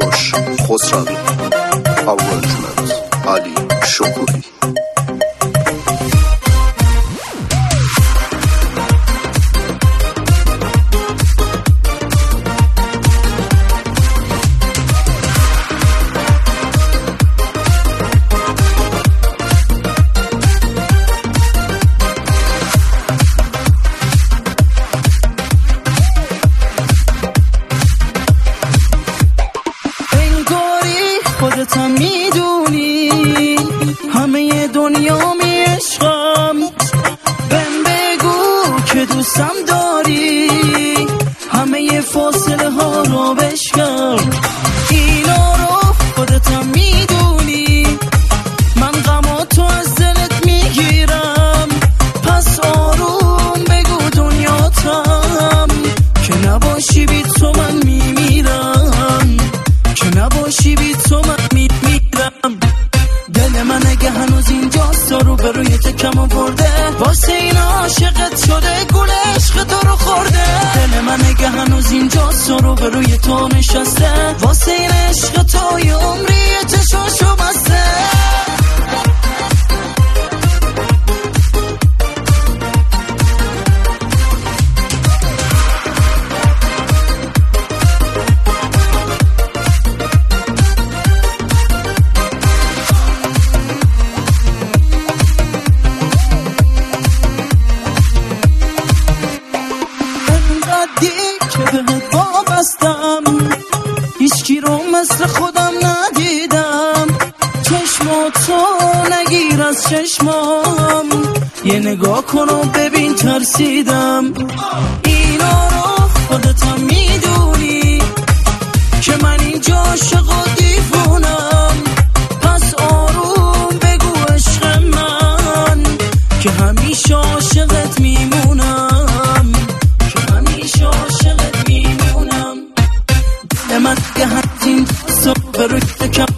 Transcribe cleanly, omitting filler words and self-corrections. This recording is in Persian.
کوروش خسروی. Arrangement علی شکوهی. خودتم میدونی همه دنیا می عشقم، بهم بگو که دوستم داری، همه فاصله ها رو بشکن. اینا رو خودتم میدونی، من غماتو از دلت میگیرم، پس آروم بگو دنیاتم، که نباشی بی تو من میمیرم، که نباشی بی تو من میمیرم. دل من اگه هنوز اینجاست تو رو به روی تکم آورده، واسه این عاشقت شده گل عشق تو رو خورده. دل من اگه هنوز اینجاست تو رو به روی تو نشسته، واسه این عشق تو یه عمری چشاشو بسته. که بهت وابستم، هیچکی رو مثل خودم ندیدم، چشماتو نگیر از چشمام، یه نگاه کن و ببین ترسیدم. اینا رو خودتم میدونی که من اینجا عاشق و دیوونم، پس آروم بگو عشق من که همیشه عاشقت میمونم، همیشه عاشقت میمونم. دل من که همین صبح روی تکم